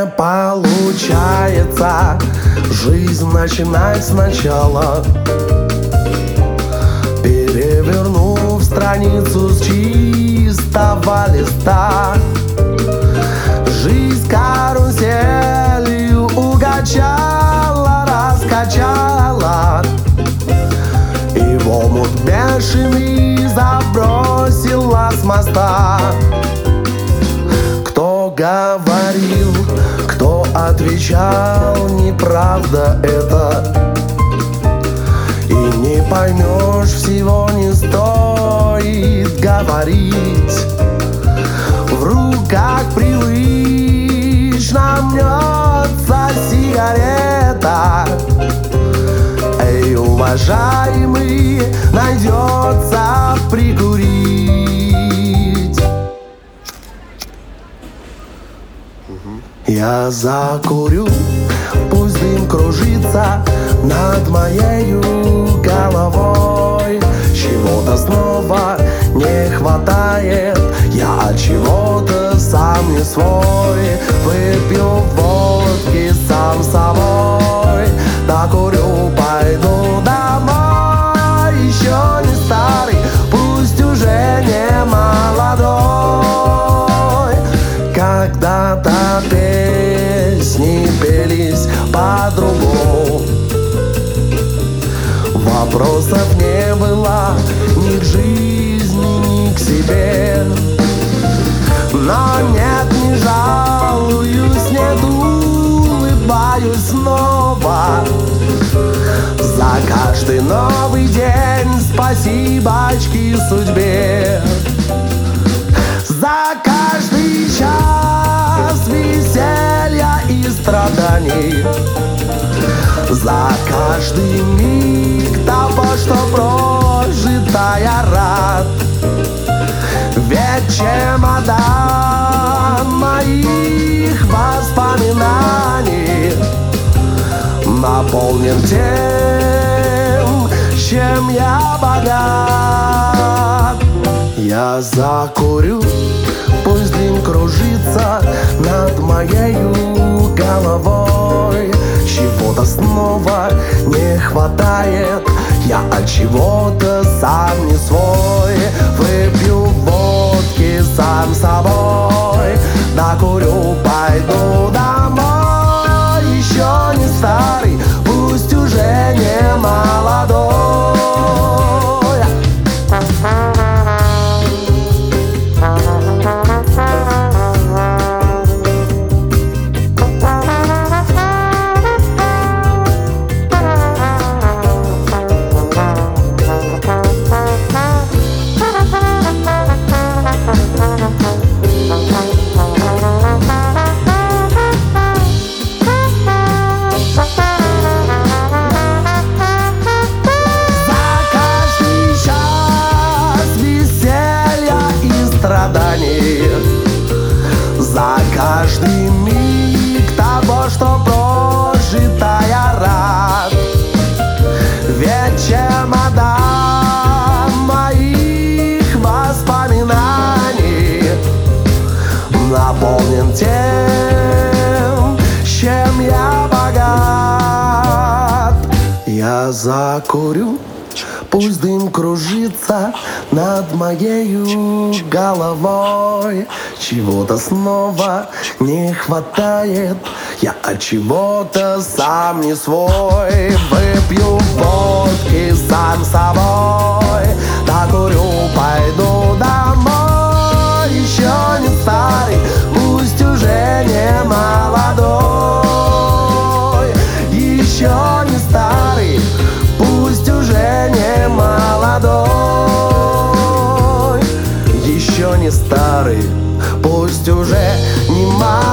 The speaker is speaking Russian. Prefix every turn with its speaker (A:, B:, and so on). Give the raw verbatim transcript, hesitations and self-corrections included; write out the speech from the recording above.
A: не получается жизнь начинать сначала, перевернув страницу с чистого листа. Жизнь каруселью угачала, раскачала, и в омут бешеный забросила с моста. Кто говорил, кто отвечал, неправда это, и не поймешь, всего не стоит говорить. В руках привычно мнется сигарета. Эй, уважаемый, найдется прикурить. Я закурю, пусть дым кружится над моею головой. Чего-то снова не хватает, я от чего-то сам не свой. Выпью водки сам собой, докурю, пойду домой. Еще не старый, пусть уже не молодой. Когда-то песни пелись по-другому, вопросов не было ни к жизни, ни к себе. Но нет, не жалуюсь, нет, улыбаюсь снова. За каждый новый день спасибочки судьбе. За каждый час веселья и страданий, за каждый миг того, что прожито, я рад. Ведь чемодан моих воспоминаний наполнен тем, чем я богат. Я закурю, пусть дым кружится над моею головой. Чего-то снова не хватает, я от чего-то сам не свой. Выпью водки сам собой, докурю, пойду домой. Еще не старый, пусть уже не молодой. За каждый миг того, что прожито, я рад. Ведь чемодан моих воспоминаний наполнен тем, чем я богат. Я закурю, пусть дым кружится над моею головой. Чего-то снова не хватает, я от чего-то сам не свой. Выпью водки сам собой, докурю, пойду домой. Еще не старый, пусть уже не молодой. Еще не старый, пусть уже не молодой. Еще не старый, пусть уже не молодой.